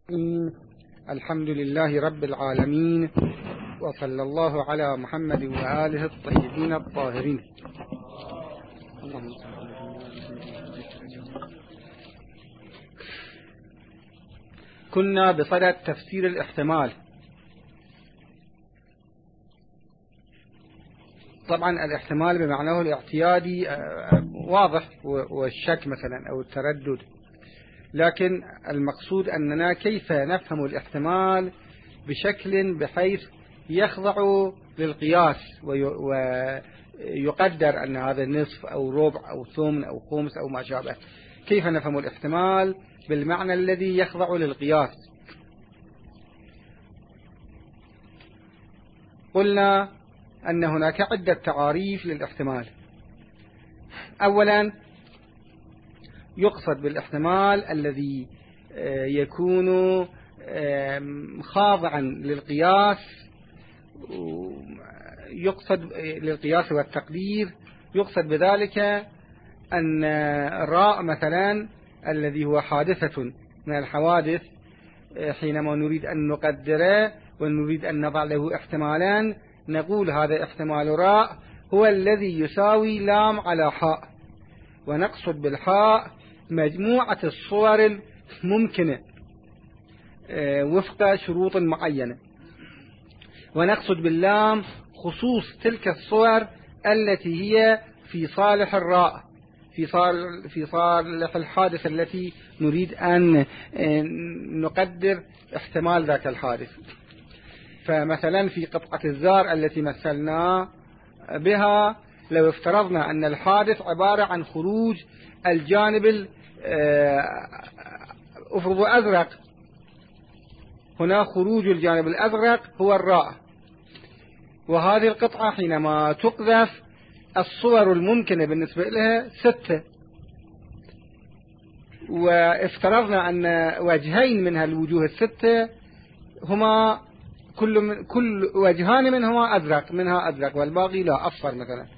الحمد لله رب العالمين، وصلى الله على محمد وآله الطيبين الطاهرين. كنا بصدد تفسير الاحتمال. طبعا الاحتمال بمعناه الاعتيادي واضح، والشك مثلا أو التردد، لكن المقصود أننا كيف نفهم الاحتمال بشكل بحيث يخضع للقياس ويقدر أن هذا نصف أو ربع أو ثمن أو خمس أو ما شابه. كيف نفهم الاحتمال بالمعنى الذي يخضع للقياس؟ قلنا أن هناك عدة تعاريف للاحتمال. أولا، يقصد بالاحتمال الذي يكون خاضعا للقياس، يقصد للقياس والتقدير. يقصد بذلك أن الراء مثلا الذي هو حادثة من الحوادث، حينما نريد أن نقدره ونريد أن نضع له احتمالا، نقول هذا احتمال راء هو الذي يساوي لام على حاء، ونقصد بالحاء مجموعة الصور الممكنة وفق شروط معينة، ونقصد باللام خصوص تلك الصور التي هي في صالح الراء، في صالح الحادث التي نريد أن نقدر احتمال ذاك الحادث. فمثلا في قطعة الزار التي مثلنا بها، لو افترضنا أن الحادث عبارة عن خروج الجانب أفرض أزرق، هنا خروج الجانب الأزرق هو الراء، وهذه القطعة حينما تقذف الصور الممكنة بالنسبة لها 6، وافترضنا أن وجهين من هالوجوه 6 هما كل وجهان منهما أزرق، منها أزرق والباقي لا، أصفر مثلا.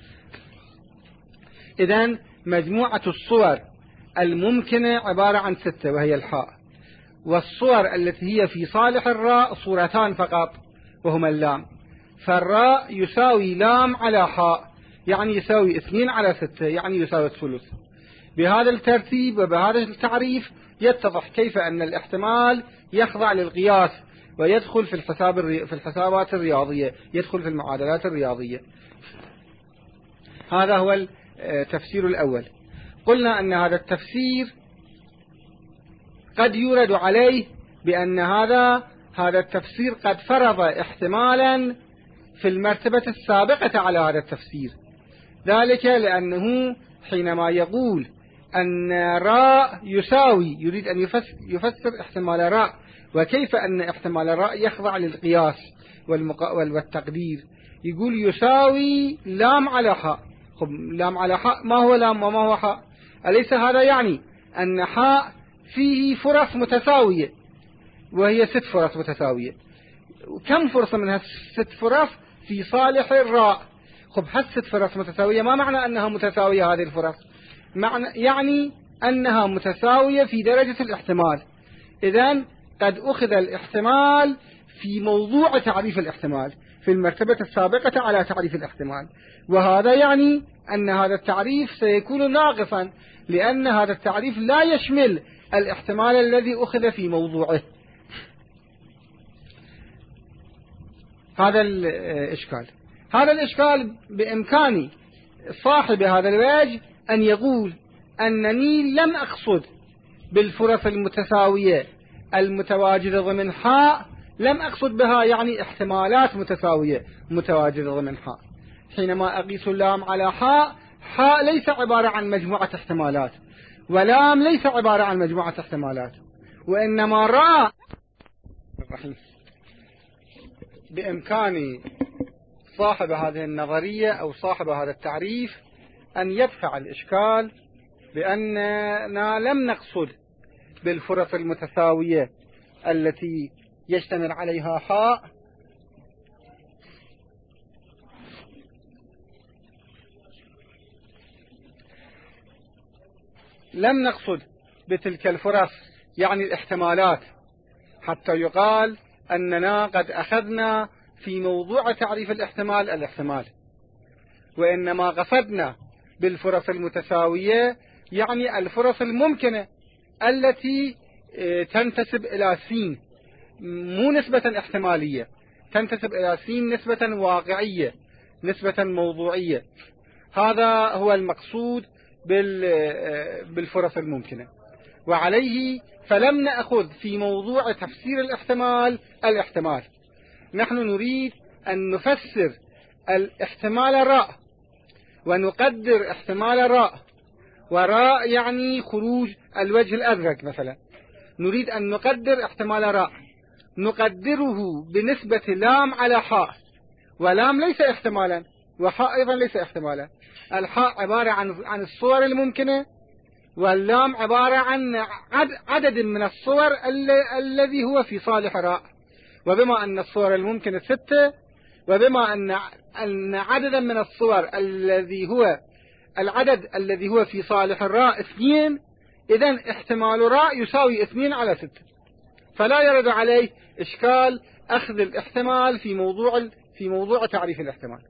إذن مجموعة الصور الممكنة عبارة عن 6 وهي الحاء، والصور التي هي في صالح الراء صورتان فقط وهما اللام، فالراء يساوي لام على حاء، يعني يساوي 2 على 6، يعني يساوي الثلث. بهذا الترتيب وبهذا التعريف يتضح كيف أن الاحتمال يخضع للقياس ويدخل في الحسابات الرياضية، يدخل في المعادلات الرياضية. هذا هو التفسير الأول. قلنا أن هذا التفسير قد يورد عليه بأن هذا التفسير قد فرض احتمالا في المرتبة السابقة على هذا التفسير، ذلك لأنه حينما يقول أن راء يساوي، يريد أن يفسر احتمال راء، وكيف أن احتمال راء يخضع للقياس والتقدير، يقول يساوي لام على حاء. خب لام على حاء، ما هو لام وما هو حاء؟ أليس هذا يعني أن حاء فيه فرص متساوية وهي 6 فرص متساوية؟ كم فرصة من هالست فرص في صالح الراء؟ خب هالست فرص متساوية، ما معنى أنها متساوية هذه الفرص؟ يعني أنها متساوية في درجة الاحتمال. إذن قد أخذ الاحتمال في موضوع تعريف الاحتمال في المرتبة السابقة على تعريف الاحتمال، وهذا يعني أن هذا التعريف سيكون ناقصا، لأن هذا التعريف لا يشمل الاحتمال الذي أخذ في موضوعه. هذا الإشكال بإمكان صاحب هذا الوجه أن يقول أنني لم أقصد بالفرص المتساوية المتواجدة ضمن حاء، لم أقصد بها يعني احتمالات متساوية متواجدة ضمن حاء. حينما أقيس اللام على حاء، حاء ليس عبارة عن مجموعة احتمالات، ولام ليس عبارة عن مجموعة احتمالات، وإنما راء. بإمكان صاحب هذه النظرية أو صاحب هذا التعريف أن يدفع الإشكال بأننا لم نقصد بالفرص المتساوية التي يشتمل عليها حاء، لم نقصد بتلك الفرص يعني الاحتمالات حتى يقال أننا قد أخذنا في موضوع تعريف الاحتمال، وإنما قصدنا بالفرص المتساوية يعني الفرص الممكنة التي تنتسب إلى سين، مو نسبة احتمالية، تنتسب إلى سين نسبة واقعية، نسبة موضوعية. هذا هو المقصود بالفرص الممكنة. وعليه فلم نأخذ في موضوع تفسير الاحتمال. نحن نريد أن نفسر الاحتمال راء، ونقدر احتمال راء، وراء يعني خروج الوجه الأزرق مثلا. نريد أن نقدر احتمال راء، نقدره بنسبة لام على حاء، ولام ليس احتمالا، وحاء أيضا ليس احتمالا. الحاء عبارة عن الصور الممكنة، واللام عبارة عن عدد من الصور الذي هو في صالح راء. وبما أن الصور الممكنة 6، وبما أن عددا من الصور العدد الذي هو في صالح الراء 2، إذن احتمال راء يساوي 2 على 6. فلا يرد عليه إشكال أخذ الاحتمال في موضوع تعريف الاحتمال.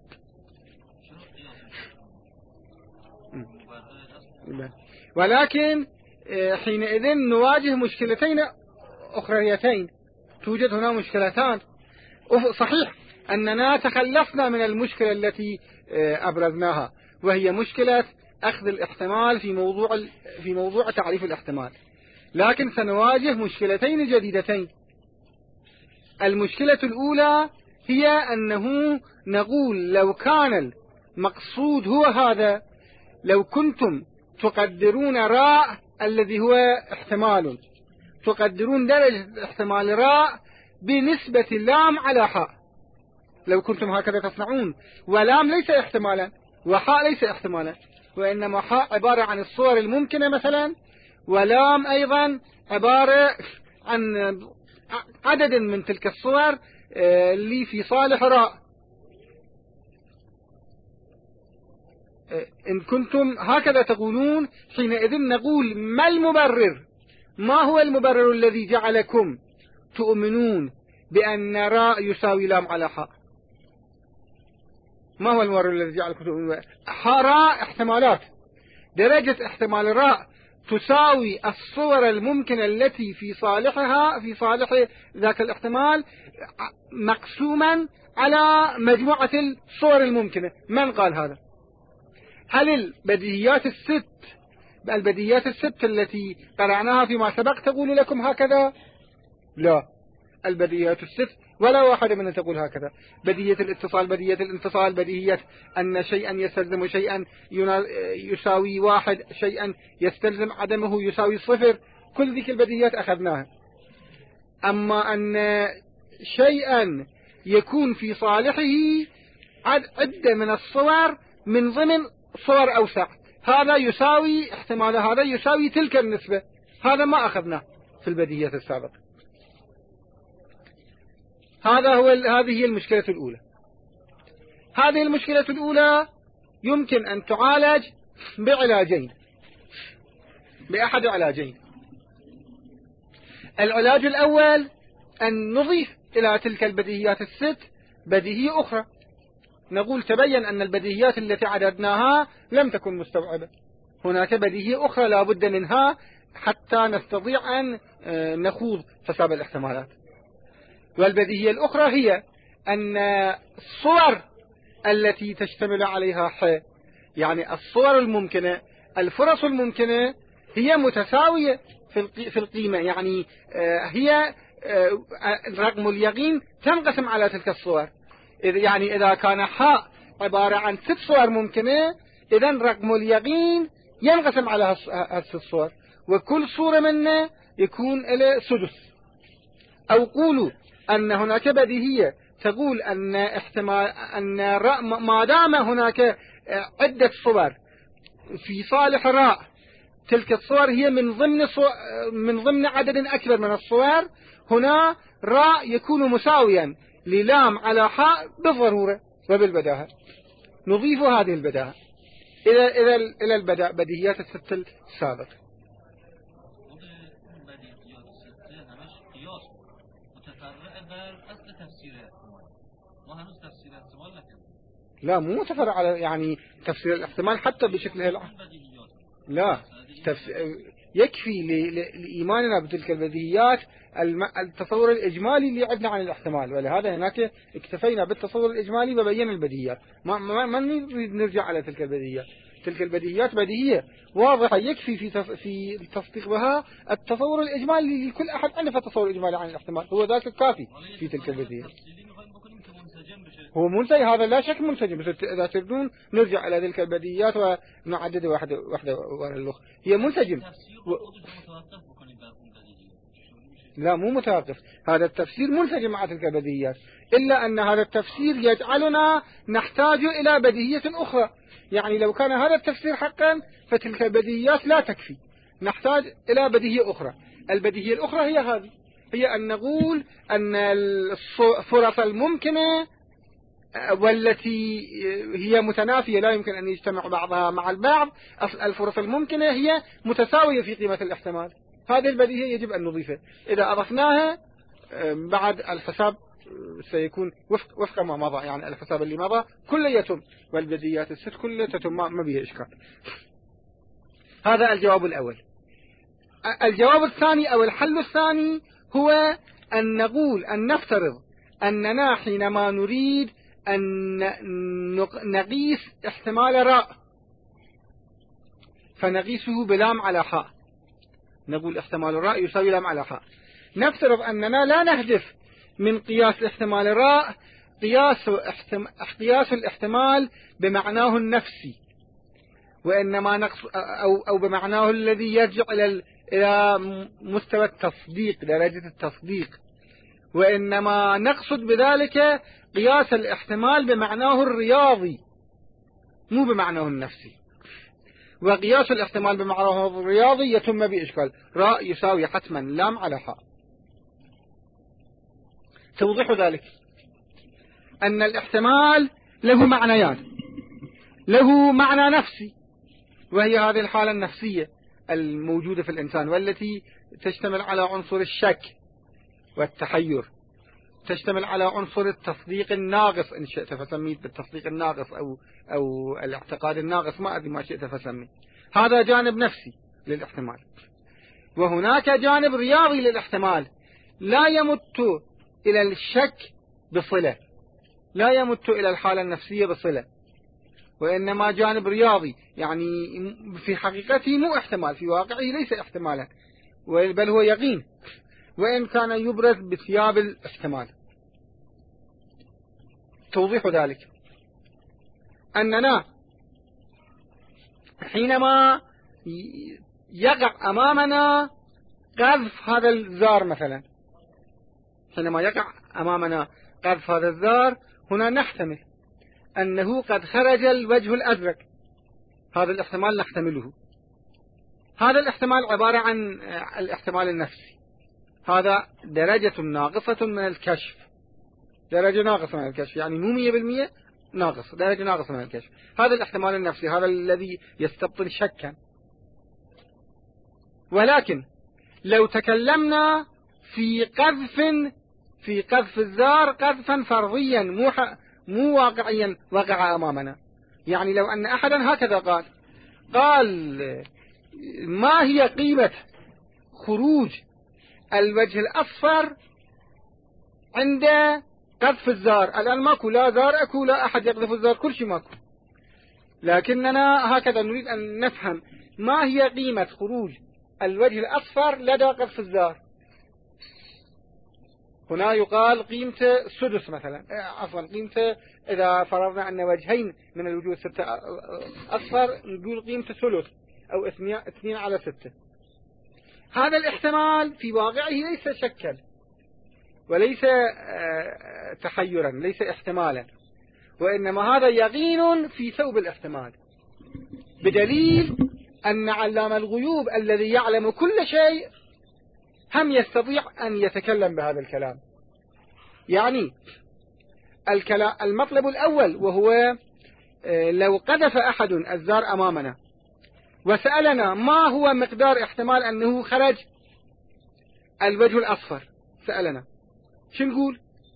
ولكن حينئذ نواجه مشكلتين أخريتين. توجد هنا مشكلتان. صحيح أننا تخلصنا من المشكلة التي أبرزناها، وهي مشكلة أخذ الاحتمال في موضوع تعريف الاحتمال، لكن سنواجه مشكلتين جديدتين. المشكلة الأولى هي أنه نقول لو كان المقصود هو هذا، لو كنتم تقدرون راء الذي هو احتمال، تقدرون درجة احتمال راء بنسبة لام على حاء، لو كنتم هكذا تصنعون، ولام ليس احتمالا وحاء ليس احتمالا، وإنما حاء عبارة عن الصور الممكنة مثلا، ولام أيضا عبارة عن عدد من تلك الصور اللي في صالح راء. إن كنتم هكذا تقولون، حينئذ نقول ما هو المبرر الذي جعلكم تؤمنون بأن راء يساوي لام على حاء؟ ما هو المبرر الذي جعلكم تؤمنون؟ راء احتمالات، درجة احتمال راء تساوي الصور الممكنة التي في صالح ذاك الاحتمال مقسوما على مجموعة الصور الممكنة. من قال هذا؟ هل البديهيات الست التي قرأناها فيما سبق تقول لكم هكذا؟ لا، البديهيات الست ولا واحدة منها تقول هكذا. بديهية الاتصال، بديهية الانفصال، بديهية أن شيئا يستلزم شيئا يساوي 1، شيئا يستلزم عدمه يساوي 0، كل ذيك البديهيات أخذناها. أما أن شيئا يكون في صالحه عدة من الصور من ضمن صور أوسع، هذا يساوي احتمال، هذا يساوي تلك النسبة، هذا ما أخذناه في البديهيات السابقة. هذه هي المشكلة الأولى. هذه المشكلة الأولى يمكن أن تعالج بأحد علاجين. العلاج الأول أن نضيف إلى تلك البديهيات الست بديهية أخرى. نقول تبين أن البديهيات التي عددناها لم تكن مستوعبة، هناك بديهية أخرى لا بد منها حتى نستطيع أن نخوض حساب الاحتمالات. والبديهية الأخرى هي أن الصور التي تشتمل عليها يعني الصور الممكنة، الفرص الممكنة هي متساوية في القيمة، يعني هي رقم اليقين تنقسم على تلك الصور. يعني إذا كان حاء عبارة عن 6 صور ممكنة، إذن رقم اليقين ينقسم على 6 صور، وكل صورة منه يكون له سدس. أو قولوا أن هناك بديهية تقول أن ما دام هناك عدة صور في صالح راء، تلك الصور هي من ضمن عدد أكبر من الصور، هنا راء يكون مساويا للام على حاء بالضرورة وبالبداهة. نضيف هذه البداهة إلى بديهيات الست السابقة. أصل تفسير الاحتمال وهنوز تفسير الاحتمال لكن لا مو متفرع على يعني تفسير الاحتمال حتى بشكله لا يكفي لإيماننا بتلك البديهيات التصور الإجمالي اللي عندنا عن الاحتمال، ولهذا هناك اكتفينا بالتصور الإجمالي وبينا البديهيات، ما نريد نرجع على تلك البديهيات. تلك البديهيات بديهية واضحة يكفي في التصديق بها التصور الإجمالي لكل أحد عنده تصور إجمالي عن الاحتمال، هو ذاك الكافي في تلك البديهية. هو منسجم، هذا لا شك منسجم، بس إذا تردون نرجع إلى تلك البديهيات ونعدد واحدة ورا الأخرى. هي منسجم لا مو متوقف، هذا التفسير منسجم مع تلك البديهيات، إلا أن هذا التفسير يجعلنا نحتاج إلى بديهية أخرى. يعني لو كان هذا التفسير حقا فتلك البديهيات لا تكفي، نحتاج إلى بديهية أخرى. البديهية الأخرى هي هذه، هي أن نقول أن الفرص الممكنة والتي هي متنافية لا يمكن أن يجتمع بعضها مع البعض، الفرص الممكنة هي متساوية في قيمة الاحتمال. هذه البديهية يجب أن نضيفها، إذا أضفناها بعد الحساب سيكون وفق ما مضى، يعني الحساب اللي مضى كله يتم، والبديهيات الست كله تتم، ما بها إشكال. هذا الجواب الأول. الجواب الثاني أو الحل الثاني هو أن نقول أن نفترض أننا حينما نريد أن نقيس احتمال راء فنقيسه بلام على حاء، نقول احتمال راء يساوي لام على حاء. نفترض أننا لا نهدف من قياس احتمال راء قياس الاحتمال بمعناه النفسي، وإنما أو بمعناه الذي يرجع إلى مستوى التصديق، درجة التصديق، وإنما نقصد بذلك قياس الاحتمال بمعناه الرياضي مو بمعناه النفسي. وقياس الاحتمال بمعناه الرياضي يتم بإشكال راء يساوي حتما لام على حاء. توضح ذلك أن الاحتمال له معنيان، له معنى نفسي وهي هذه الحالة النفسية الموجودة في الإنسان والتي تشتمل على عنصر الشك والتحير، تشتمل على عنصر التصديق الناقص إن شئت فسميه بالتصديق الناقص أو الاعتقاد الناقص، ما أدري ما شئت فسميه. هذا جانب نفسي للاحتمال. وهناك جانب رياضي للاحتمال لا يمت إلى الشك بصلة، لا يمت إلى الحالة النفسية بصلة، وإنما جانب رياضي، يعني في حقيقته مو احتمال، في واقعه ليس احتمالا بل هو يقين، وإن كان يبرز بثياب الاحتمال. توضيح ذلك أننا حينما يقع أمامنا قذف هذا الزار مثلا، حينما يقع أمامنا قذف هذا الزار هنا نحتمل أنه قد خرج الوجه الأزرق، هذا الاحتمال نحتمله. هذا الاحتمال عبارة عن الاحتمال النفسي، هذا درجة ناقصة من الكشف، درجة ناقصة من الكشف، يعني مو 100% ناقص، درجة ناقصة من الكشف. هذا الاحتمال النفسي، هذا الذي يستبطن شكا. ولكن لو تكلمنا في قذف الزار قذفا فرضيا مو واقعيا وقع أمامنا، يعني لو أن أحدا هكذا قال ما هي قيمة خروج الوجه الأصفر عند قذف الزار؟ الآن ماكو لا زار أكو، لا أحد يقذف الزار، كل شيء ماكو، لكننا هكذا نريد أن نفهم ما هي قيمة خروج الوجه الأصفر لدى قذف الزار. هنا يقال قيمته سدس مثلا، عفوا قيمته، إذا فرضنا أن وجهين من الوجوه 6 أصفر نقول قيمته ثلث أو 2/6. هذا الاحتمال في واقعه ليس شكا وليس تحيرا، ليس احتمالا، وإنما هذا يقين في ثوب الاحتمال، بدليل أن علام الغيوب الذي يعلم كل شيء هم يستطيع أن يتكلم بهذا الكلام. يعني المطلب الأول وهو لو قذف أحد الزار أمامنا وسألنا ما هو مقدار احتمال أنه خرج الوجه الأصفر، سألنا شو نقول؟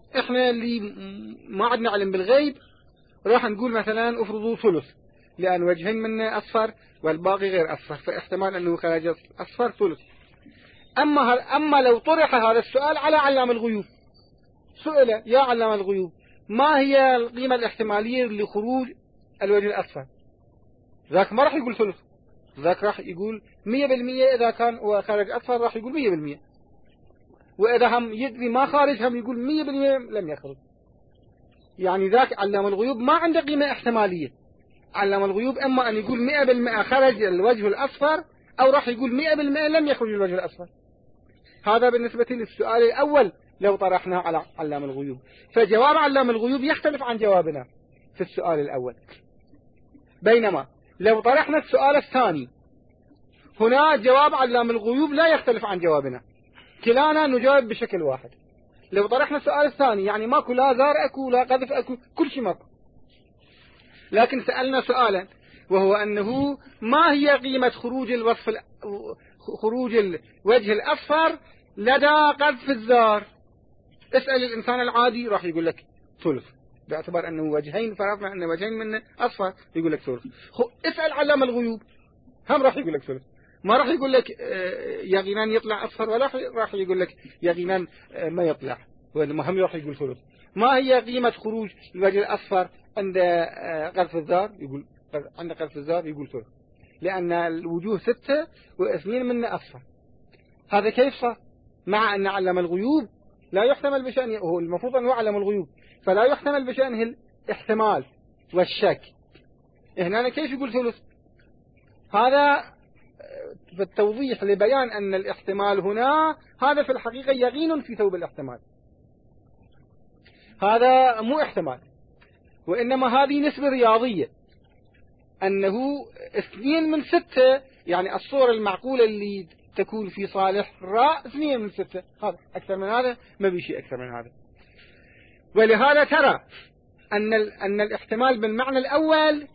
إحنا اللي ما عندنا علم بالغيب راح نقول مثلا افرضوا ثلث، لأن وجهين منه أصفر والباقي غير أصفر، فاحتمال أنه خرج أصفر ثلث. أما لو طرح هذا السؤال على علام الغيوب، سئل يا علام الغيوب ما هي القيمة الاحتمالية لخروج الوجه الأصفر، ذاك ما راح يقول ثلث، ذاك راح يقول 100%. إذا كان وخرج أصفر راح يقول 100%، وإذا هم يدري ما خارج هم يقول 100% لم يخرج. يعني ذاك علام الغيوب ما عنده قيمة احتمالية. علام الغيوب إما أن يقول 100% خرج الوجه الأصفر، أو راح يقول 100% لم يخرج الوجه الأصفر. هذا بالنسبة للسؤال الأول لو طرحناه على علام الغيوب. فجواب علام الغيوب يختلف عن جوابنا في السؤال الأول. بينما لو طرحنا السؤال الثاني، هنا جواب علام الغيوب لا يختلف عن جوابنا، كلانا نجاوب بشكل واحد. لو طرحنا السؤال الثاني يعني ماكو لا زار أكو لا قذف أكو، كل شيء ماكو، لكن سألنا سؤالا وهو أنه ما هي قيمة خروج الوجه الأصفر لدى قذف الزار. اسأل الإنسان العادي راح يقول لك ثلث، باعتبار أنه وجهين، فرضنا أن وجهين منه أصفر يقول لك ثلث. اسأل علام الغيوب هم راح يقول لك ثلث، ما راح يقول لك يقينا يطلع أصفر، ولا راح يقول لك يقينا ما يطلع، هم راح يقول ثلث. ما هي قيمة خروج الوجه الأصفر عند قذف الزار؟ يقول عند قذف الزار يقول ثلث، لأن الوجوه 6 و2 منه أصفر. هذا كيف صار؟ مع أن علم الغيوب لا يحتمل بشأنه، هو المفروض أنه علم الغيوب فلا يحتمل بشأنه الاحتمال والشك. هنا كيف يقول ثلث؟ هذا بالتوضيح لبيان أن الاحتمال هنا هذا في الحقيقة يقين في ثوب الاحتمال، هذا مو احتمال، وإنما هذه نسبة رياضية، أنه 2 من 6، يعني الصورة المعقولة اللي تكون في صالح راء 2 من 6، هذا أكثر من هذا ما بيشي أكثر من هذا. ولهذا ترى أن الاحتمال بالمعنى الأول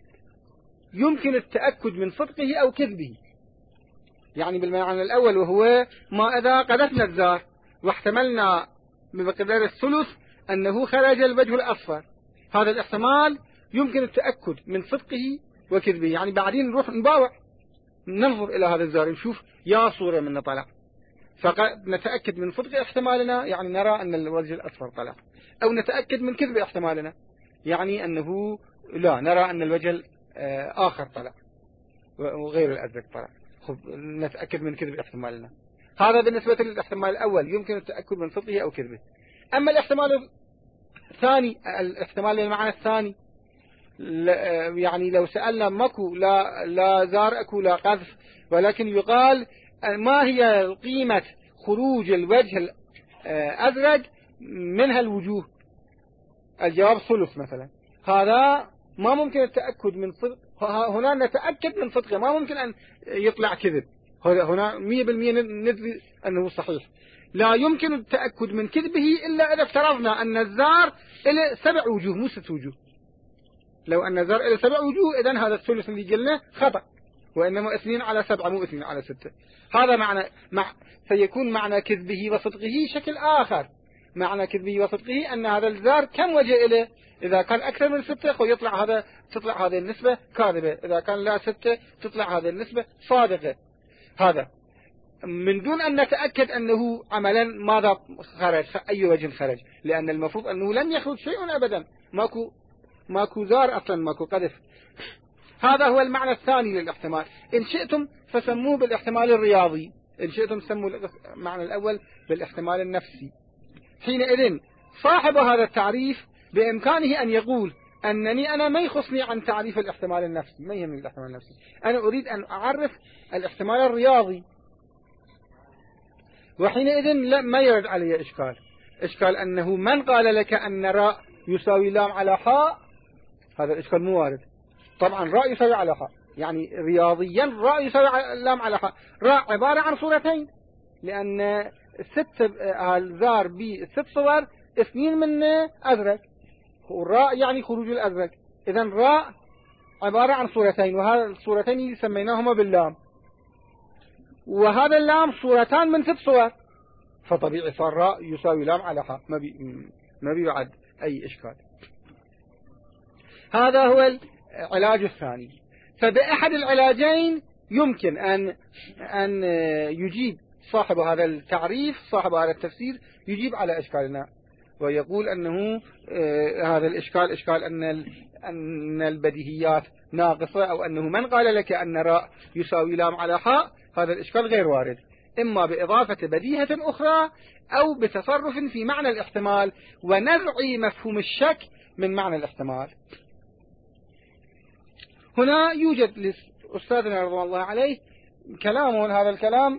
يمكن التأكد من صدقه أو كذبه. يعني بالمعنى الأول وهو ما إذا قذفنا الزار واحتملنا بمقدار الثلث أنه خرج الوجه الأصفر، هذا الاحتمال يمكن التأكد من صدقه وكذبه. يعني بعدين نروح نباوع ننظر إلى هذا الزار نشوف يا صورة من طلع، فقد نتأكد من صدق احتمالنا، يعني نرى أن الوجه الأصفر طلع، أو نتأكد من كذب احتمالنا، يعني أنه لا نرى أن الوجه الآخر طلع وغير الأزرق طلع، نتأكد من كذب احتمالنا. هذا بالنسبة للاحتمال الأول يمكن التأكد من صدقه أو كذبه. أما الاحتمال الثاني، الاحتمال المعنى الثاني، يعني لو سألنا ماكو لا زار أكو لا قذف، ولكن يقال ما هي قيمة خروج الوجه الأزرق منها الوجوه، الجواب ثلث مثلا، هذا ما ممكن التأكد من صدق، هنا نتأكد من صدقه، ما ممكن أن يطلع كذب، هنا 100% ندري أنه صحيح. لا يمكن التأكد من كذبه إلا إذا افترضنا أن الزار إلى 7 وجوه مو 6 وجوه. لو أن الزار إلى 7 وجوه إذن هذا الثلث اللي قلنا خطأ، وإنما 2 على 7 مو 2 على 6. هذا معنى سيكون معنى كذبه وصدقه شكل آخر. معنى كذبه وصدقه أن هذا الزار كم وجه إليه، إذا كان أكثر من 6 تطلع هذه النسبة كاذبة، إذا كان لا 6 تطلع هذه النسبة صادقة. هذا من دون أن نتأكد أنه عملا ماذا خرج، أي وجه خرج، لأن المفروض أنه لن يخرج شيء أبدا، ماكو زار أصلا، ماكو قذف. هذا هو المعنى الثاني للاحتمال. إن شئتم فسموه بالاحتمال الرياضي، إن شئتم سموا المعنى الأول بالاحتمال النفسي. حينئذ صاحب هذا التعريف بإمكانه أن يقول أنني أنا ما يخصني عن تعريف الاحتمال النفسي، ما يهمني الاحتمال النفسي، أنا أريد أن أعرف الاحتمال الرياضي. وحينئذ ما يرد علي إشكال أنه من قال لك أن راء يساوي لام على حاء، هذا الإشكال مو وارد. طبعا راء يساوي على حاء، يعني رياضيا راء يساوي لام على حاء. راء عبارة عن صورتين، لأن الزار ب6 صور، 2 من أزرق، والراء يعني خروج الأزرق. إذن راء عبارة عن صورتين، وهذا الصورتين سميناهما باللام، وهذا اللام صورتان من 6 صور، فطبيعي صار راء يساوي لام على حاء. ما بيعد أي إشكال. هذا هو العلاج الثاني. فبأحد العلاجين يمكن أن يجيب صاحب هذا التعريف، صاحب هذا التفسير، يجيب على إشكالنا ويقول أنه هذا الإشكال إشكال أن البديهيات ناقصة، أو أنه من قال لك أن راء يساوي لام على حاء، هذا الإشكال غير وارد، إما بإضافة بديهة أخرى أو بتصرف في معنى الاحتمال ونزع مفهوم الشك من معنى الاحتمال. هنا يوجد لأستاذنا رضوان الله عليه كلام، هذا الكلام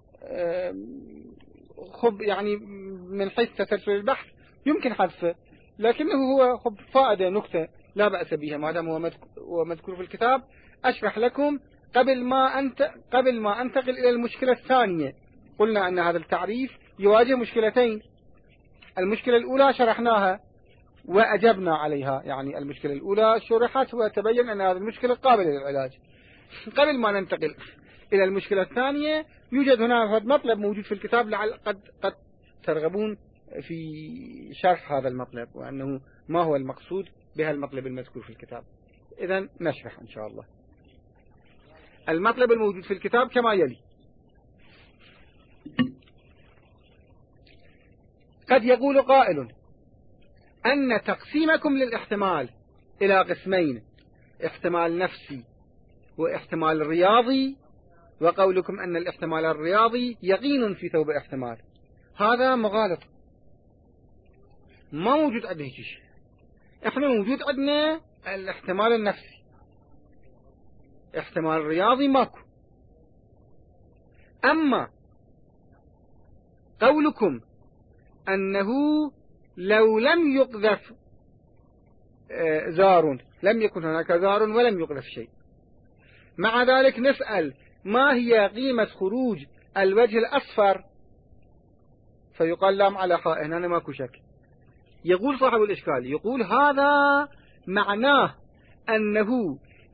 يعني من حيث تسلسل البحث يمكن حذفه، لكنه هو فائدة نكتة لا بأس بها ما دام هو مذكور في الكتاب. أشرح لكم قبل ما أنتقل إلى المشكلة الثانية. قلنا أن هذا التعريف يواجه مشكلتين، المشكلة الأولى شرحناها وأجبنا عليها، يعني المشكلة الأولى شرحت وتبين أن هذه المشكلة قابلة للعلاج. قبل ما ننتقل إلى المشكلة الثانية يوجد هنا مطلب موجود في الكتاب، لعل قد ترغبون في شرح هذا المطلب وأنه ما هو المقصود بهذا المطلب المذكور في الكتاب. إذن نشرح إن شاء الله. المطلب الموجود في الكتاب كما يلي: قد يقول قائل أن تقسيمكم للاحتمال إلى قسمين، احتمال نفسي واحتمال رياضي، وقولكم أن الاحتمال الرياضي يقين في ثوب احتمال، هذا مغالط، ما موجود عندنا شيء. احنا موجود عندنا الاحتمال النفسي، احتمال رياضي ماكو. أما قولكم أنه لو لم يقذف زار، لم يكن هناك زار ولم يقذف شيء، مع ذلك نسأل ما هي قيمة خروج الوجه الأصفر، فيقال لام على حاء، هنا ماكو شك. يقول صاحب الإشكال، يقول هذا معناه أنه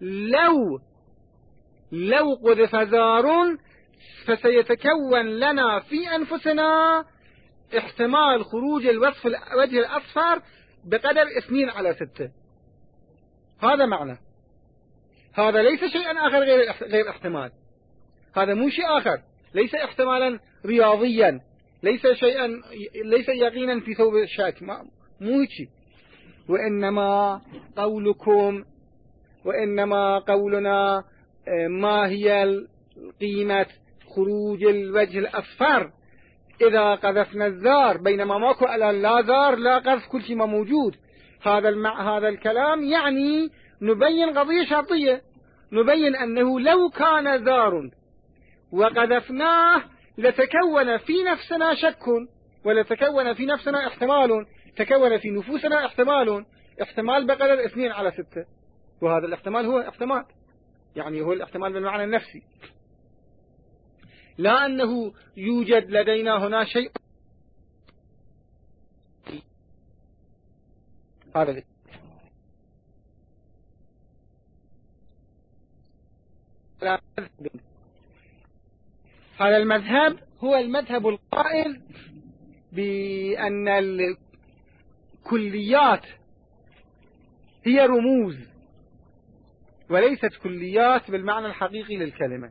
لو قذف زار فسيتكون لنا في أنفسنا احتمال خروج الوجه الأصفر بقدر 2/6. هذا معنى، هذا ليس شيئا آخر غير احتمال، هذا مو شيء آخر، ليس احتمالا رياضيا، ليس يقينا في ثوب الشك، مو شيء. وإنما قولنا ما هي قيمة خروج الوجه الأصفر إذا قذفنا الزار، بينما ماكو لا زار لا قذف، كل شيء ما موجود. هذا الكلام يعني نبين قضية شرطية، نبين أنه لو كان زار وقذفناه لتكون في نفسنا شك، ولتكون في نفسنا احتمال، تكون في نفوسنا احتمال بقدر 2/6، وهذا الاحتمال هو احتمال، يعني هو الاحتمال بالمعنى النفسي، لا أنه يوجد لدينا هنا شيء. هذا المذهب هو المذهب القائل بأن الكليات هي رموز وليست كليات بالمعنى الحقيقي للكلمة.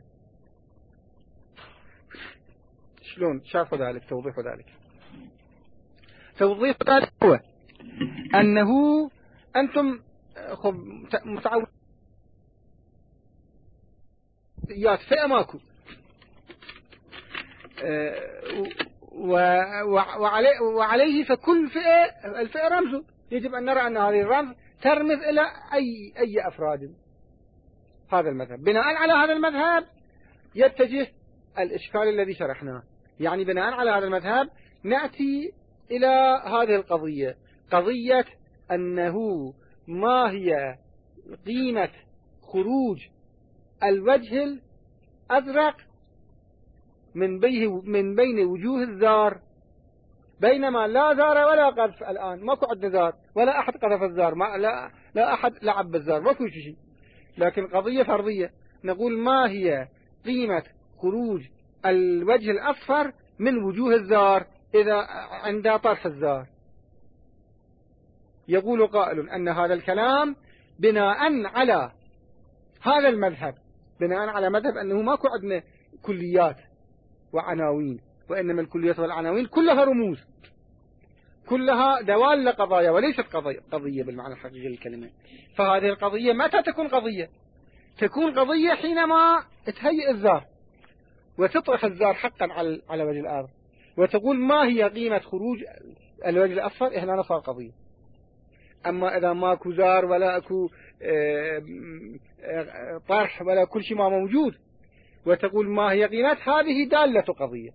شلون شرح ذلك؟ توضيح ذلك هو أنه أنتم متعودين فئة ماكو، وعليه فكل الفئة رمز، يجب أن نرى أن هذه الرمز ترمز إلى أي أفراد. هذا المذهب، بناء على هذا المذهب يتجه الإشكال الذي شرحناه، يعني بناء على هذا المذهب نأتي إلى هذه القضية، قضية أنه ما هي قيمة خروج الوجه الأزرق من بين وجوه الزار، بينما لا زار ولا قذف الآن، ماكو عندنا زار ولا أحد قذف الزار، لا أحد لعب بالزار، ماكو شيء، لكن قضية فرضية، نقول ما هي قيمة خروج الوجه الأصفر من وجوه الزار إذا عند طرح الزار. يقول قائل أن هذا الكلام بناء على هذا المذهب، بناء على مذهب أنه ماكو عندنا كليات وعناوين، وإنما الكليات والعناوين كلها رموز، كلها دوال قضايا وليست قضية بالمعنى الحقيقي للكلمة. فهذه القضية متى تكون قضية؟ تكون قضية حينما تهيئ الزار وتطرح الزار حقا على وجه الأرض وتقول ما هي قيمة خروج الوجه الأصفر، هنا صار قضية. أما إذا ماكو زار ولا أكو طرح ولا كل شيء ما موجود وتقول ما هي قيمة، هذه دالة قضية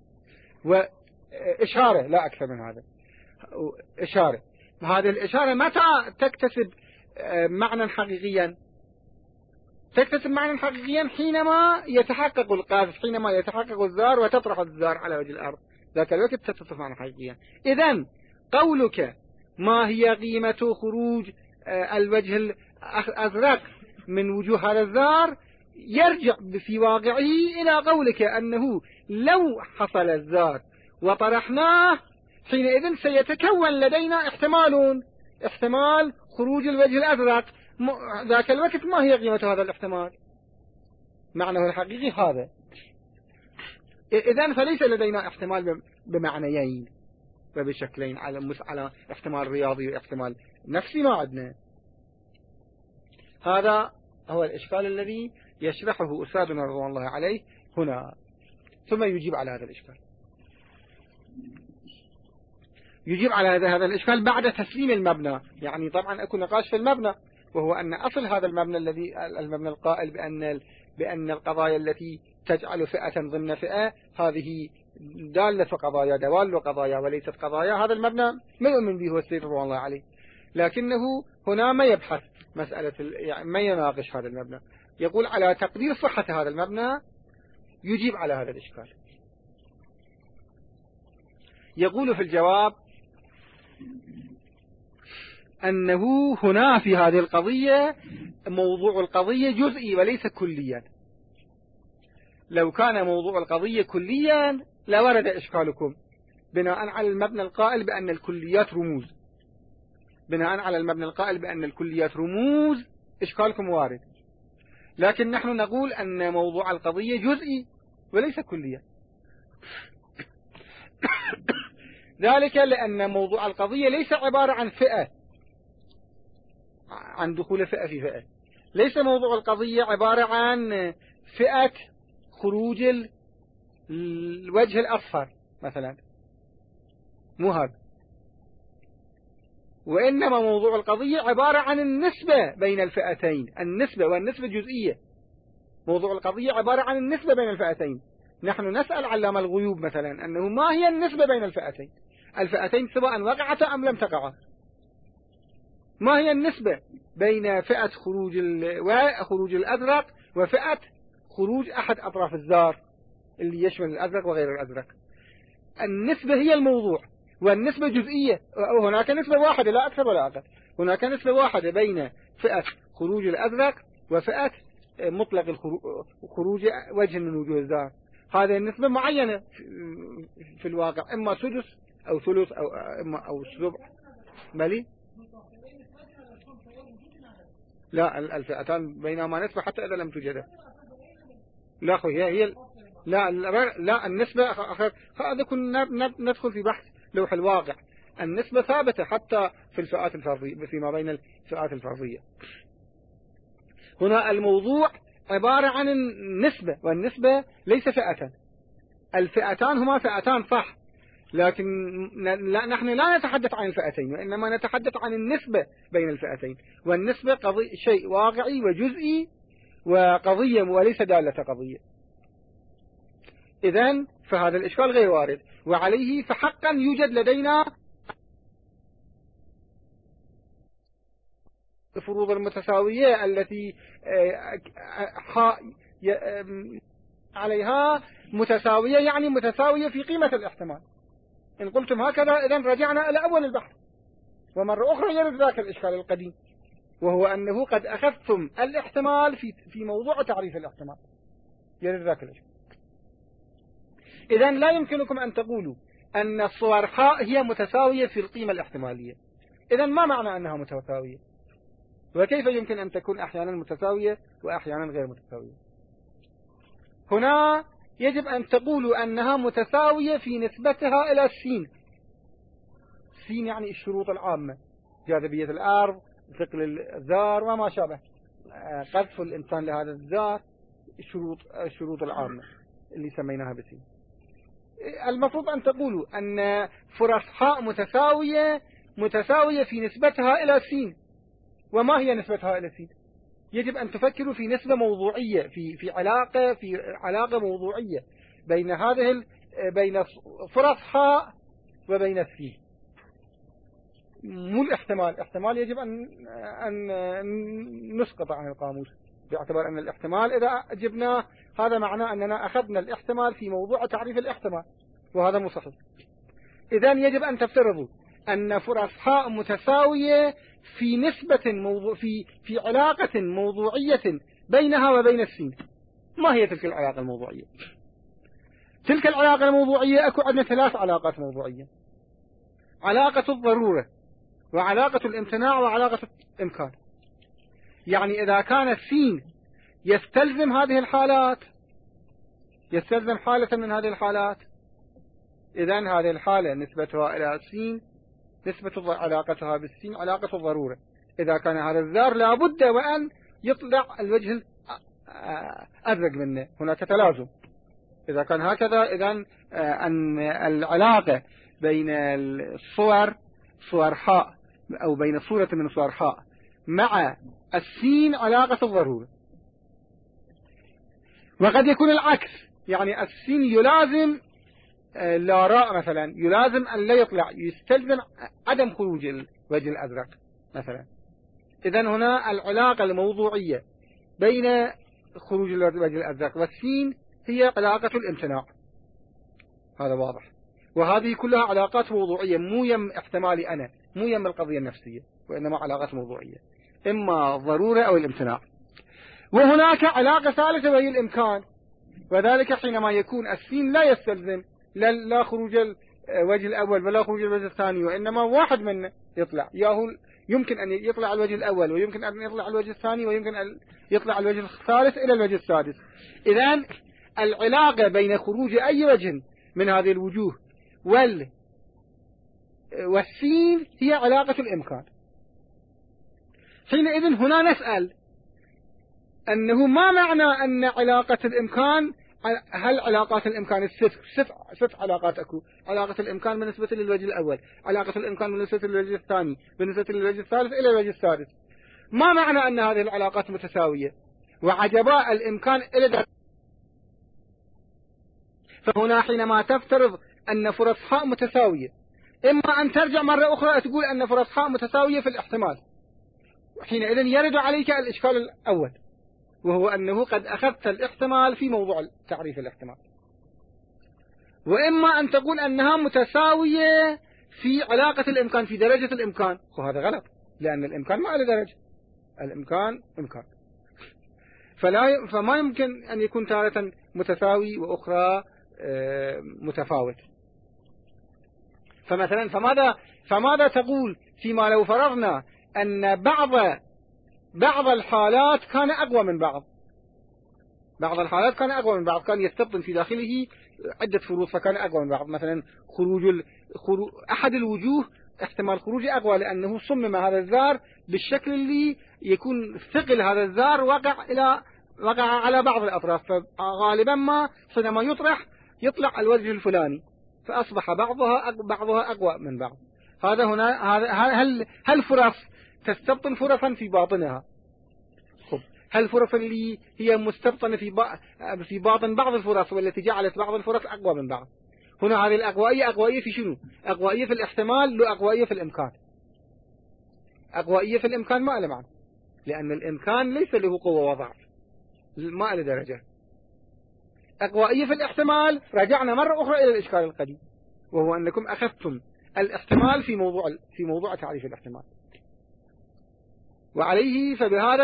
وإشارة لا أكثر من هذا. إشارة، هذه الإشارة متى تكتسب معنى حقيقيا؟ تكتسب معنى حقيقيا حينما يتحقق القاذف، حينما يتحقق الزار وتطرح الزار على وجه الأرض، ذاك الوقت تتصف معنى حقيقيا. إذن قولك ما هي قيمة خروج الوجه الأزرق من وجوه هذا الزار يرجع في واقعه إلى قولك أنه لو حصل الزار وطرحناه حينئذ سيتكون لدينا احتمال خروج الوجه الأزرق. ذاك الوقت ما هي قيمة هذا الاحتمال؟ معناه الحقيقي هذا. إذن فليس لدينا احتمال بمعنيين وبشكلين، على احتمال رياضي واحتمال نفسي ما عندنا. هذا هو الإشكال الذي يشرحه أستاذنا رضوان الله عليه هنا، ثم يجيب على هذا الإشكال. يجيب على هذا الإشكال بعد تسليم المبنى. يعني طبعا أكون نقاش في المبنى، وهو أن أصل هذا المبنى المبنى القائل بأن القضايا التي تجعل فئة ضمن فئة هذه دالة قضايا، دوال قضايا وليست قضايا. هذا المبنى ما يؤمن به السيد رضوان الله عليه، لكنه هنا ما يبحث مسألة، يعني ما يناقش هذا المبنى، يقول على تقدير صحة هذا المبنى يجيب على هذا الإشكال. يقول في الجواب أنه هنا في هذه القضية موضوع القضية جزئي وليس كليا. لو كان موضوع القضية كليا لورد إشكالكم بناء على المبنى القائل بأن الكليات رموز. بناء على المبنى القائل بأن الكليات رموز إشكالكم وارد، لكن نحن نقول أن موضوع القضية جزئي وليس كليا. ذلك لأن موضوع القضية ليس عبارة عن فئة، عن دخول فئة في فئة. ليس موضوع القضية عبارة عن فئة خروج الوجه الأصفر مثلا، مو هذا. وإنما موضوع القضية عبارة عن النسبة بين الفئتين، النسبة، والنسبة جزئية. موضوع القضية عبارة عن النسبة بين الفئتين. نحن نسأل علام الغيوب مثلا أنه ما هي النسبة بين الفئتين سواء وقعت أم لم تقع. ما هي النسبة بين فئة خروج الأزرق وفئة خروج أحد أطراف الزار اللي يشمل الأزرق وغير الأزرق؟ النسبة هي الموضوع، والنسبة جزئية. هناك نسبة واحدة لا أكثر ولا أقل. هناك نسبة واحدة بين فئة خروج الأزرق وفئة مطلق خروج وجه من وجوه الزار. هذه النسبة معينة في الواقع، إما سدس أو ثلث أو سبع. مالي لا، الفئتان بينهما نسبة حتى إذا لم توجد. لا أخوي، هي لا النسبة هذا كنا ندخل في بحث لوح الواقع. النسبة ثابتة حتى في الفئات الفرضية، فيما بين الفئات الفرضية. هنا الموضوع عبارة عن النسبة، والنسبة ليس فئة. الفئتان هما فئتان صح، لكن نحن لا نتحدث عن الفئتين، وإنما نتحدث عن النسبة بين الفئتين. والنسبة شيء واقعي وجزئي وقضية وليس دالة قضية. إذن فهذا الإشكال غير وارد، وعليه فحقا يوجد لدينا الفروض المتساوية التي عليها متساوية، يعني متساوية في قيمة الاحتمال. إن قلتم هكذا إذن رجعنا إلى أول البحث، ومرة أخرى يرد ذاك الإشكال القديم، وهو أنه قد أخذتم الاحتمال في موضوع تعريف الاحتمال. يرد ذاك الإشكال. إذن لا يمكنكم أن تقولوا أن الصور حاء هي متساوية في القيمة الاحتمالية. إذن ما معنى أنها متساوية؟ وكيف يمكن أن تكون أحيانا متساوية وأحيانا غير متساوية؟ هنا يجب أن تقولوا أنها متساوية في نسبتها إلى السين. السين يعني الشروط العامة، جاذبية الأرض، ثقل الذار وما شابه، قذف الإنسان لهذا الذار، الشروط العامة اللي سميناها بسين. المفروض أن تقولوا أن فرص حاء متساوية في نسبتها إلى سين. وما هي نسبتها إلى سين؟ يجب أن تفكروا في نسبة موضوعية، في علاقة موضوعية بين فرص حاء وبين السين. مو الاحتمال يجب أن نسقط عن القاموس، باعتبار أن الاحتمال إذا جبناه هذا معناه أننا أخذنا الاحتمال في موضوع تعريف الاحتمال، وهذا مو صحيح. إذن يجب أن تفترضوا أن فرص حاء متساوية في نسبة في علاقة موضوعية بينها وبين السين. ما هي تلك العلاقة الموضوعية؟ تلك العلاقة الموضوعية أكو عندنا 3 علاقات موضوعية: علاقة الضرورة، وعلاقة الامتناع، وعلاقة الإمكان. يعني إذا كان السين يستلزم هذه الحالات، يستلزم حالة من هذه الحالات، إذن هذه الحالة نسبتها إلى السين نسبة علاقتها بالسين علاقة الضرورة. إذا كان هذا الذار لابد وأن يطلع الوجه الأزرق منه، هناك تلازم. إذا كان هكذا إذن أن العلاقة بين صور حاء أو بين صورة من صور حاء مع السين علاقة الضرورة. وقد يكون العكس، يعني السين يلازم لا راء مثلا، يلازم أن لا يطلع، يستلزم عدم خروج الوجه الأزرق مثلا. إذن هنا العلاقة الموضوعية بين خروج الوجه الأزرق والسين هي علاقة الامتناع. هذا واضح. وهذه كلها علاقات موضوعية، مو يم احتمالي أنا، مو يم القضية النفسية، وإنما علاقات موضوعية، إما الضرورة أو الامتناع. وهناك علاقة ثالثة وهي الإمكان، وذلك حينما يكون السين لا يستلزم لا خروج الوجه الأول ولا خروج الوجه الثاني، وإنما واحد منه يطلع، يمكن أن يطلع الوجه الأول، ويمكن أن يطلع الوجه الثاني، ويمكن أن يطلع الوجه الثالث إلى الوجه السادس. إذن العلاقة بين خروج أي وجه من هذه الوجوه والسين هي علاقة الإمكان. حينئذ هنا نسأل أنه ما معنى أن علاقة الإمكان، هل علاقات الإمكان ست علاقات أكو؟ علاقة الإمكان بالنسبة للوجه الأول، علاقة الإمكان بالنسبة للوجه الثاني، بالنسبة للوجه الثالث إلى الوجه السادس. ما معنى أن هذه العلاقات متساوية وعجباء الإمكان إلى درجة؟ فهنا حينما تفترض أن فرص حاء متساوية، إما أن ترجع مرة أخرى تقول أن فرص حاء متساوية في الاحتمال، حينئذ يرد عليك الإشكال الأول، وهو أنه قد أخذت الاحتمال في موضوع تعريف الاحتمال. وإما أن تقول أنها متساوية في علاقة الإمكان، في درجة الإمكان، وهذا غلط، لأن الإمكان ما له درجة، الإمكان إمكان، فما يمكن أن يكون تارة متساوي وأخرى متفاوت. فمثلا فماذا تقول فيما لو فرضنا أن بعض الحالات كان أقوى من بعض، كان يستبطن في داخله عدة فروض فكان أقوى من بعض. مثلا أحد الوجوه احتمال خروج أقوى لأنه صمم هذا الذار بالشكل اللي يكون ثقل هذا الذار وقع على بعض الأطراف، فغالبا ما حينما يطلع الوجه الفلاني، فأصبح بعضها أقوى من بعض. هذا هنا هل فرص تستبطن فرصا في باطنها؟ هل فرص اللي هي مستبطنة في باطن بعض الفرص والتي جعلت بعض الفرص أقوى من بعض؟ هنا هذه الأقوائية في شنو؟ أقوائية في الاحتمال، لا أقوائية في الإمكان. أقوائية في الإمكان ما له معنى، لأن الإمكان ليس له قوة وضعف، ما له درجة. أقوائية في الاحتمال، رجعنا مرة أخرى إلى الإشكال القديم، وهو أنكم أخذتم الاحتمال في موضوع تعريف الاحتمال، وعليه فبهذا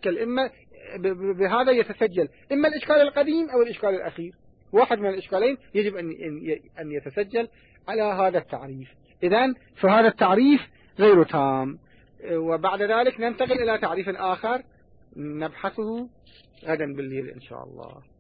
يتسجل إما الإشكال القديم أو الإشكال الأخير. واحد من الإشكالين يجب أن يتسجل على هذا التعريف. إذن فهذا التعريف غير تام. وبعد ذلك ننتقل إلى تعريف آخر نبحثه غدا بالليل إن شاء الله.